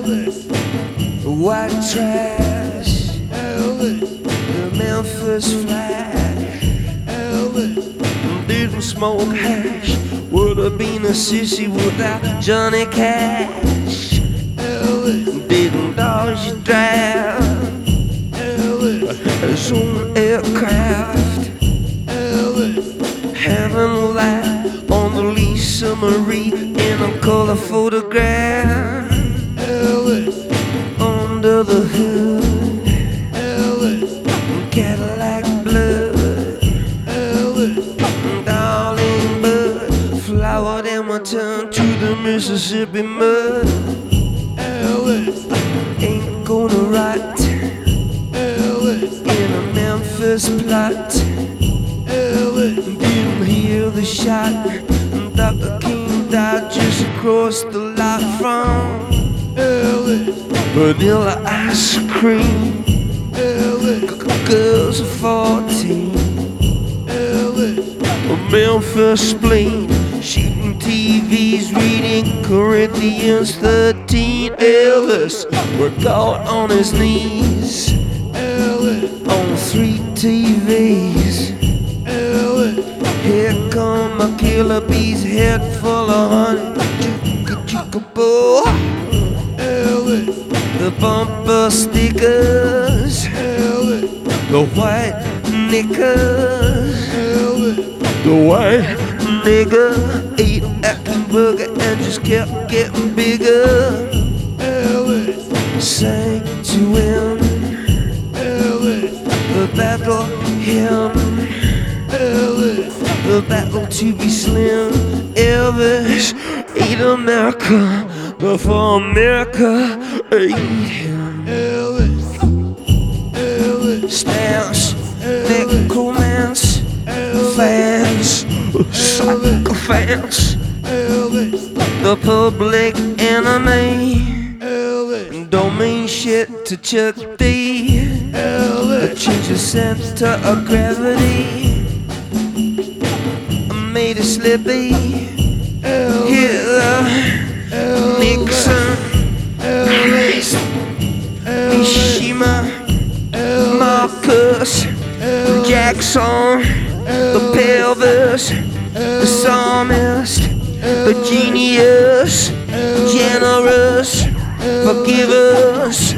Elvis. White trash, Elvis. the Memphis Flash. Elvis. Didn't smoke hash, would have been a sissy without Johnny Cash. Elvis. Didn't dodge your draft, Elvis. his own aircraft. Elvis. Having a laugh on the Lisa Marie in a color photograph. Elvis. Under the hood, Elvis. Cadillac blood. Elvis. Darling bud, flowered in my tongue to the Mississippi mud. Elvis. Ain't gonna write Elvis. in a Memphis plot. Elvis. Didn't hear the shot. Dr. King died just across the lot from Elvis. vanilla ice cream. Elvis. Girls of 14, Elvis. a Memphis spleen, shooting TVs, reading Corinthians 13. Elvis worked out on his knees Elvis. on 3 TVs. Elvis. Here come my killer bees, head full of honey. Chooka chooka boo. Elvis. The bumper stickers, Elvis. the white knickers. Elvis. The white nigga ate acting burger and just kept getting bigger. Elvis. Sang to him Elvis. the battle hymn, Elvis. the battle to be slim. Elvis ate America before America ate him. Elvis. Elvis. Stance, Elvis. necromance, fans, psychophants, Elvis. the public enemy. Elvis. Don't mean shit to Chuck D. Elvis. Change the center of gravity. I made it slippy. Hitler, Nixon, Christ, Mishima, Marcus, Jackson, the pelvis, the psalmist, the genius, generous, forgive us.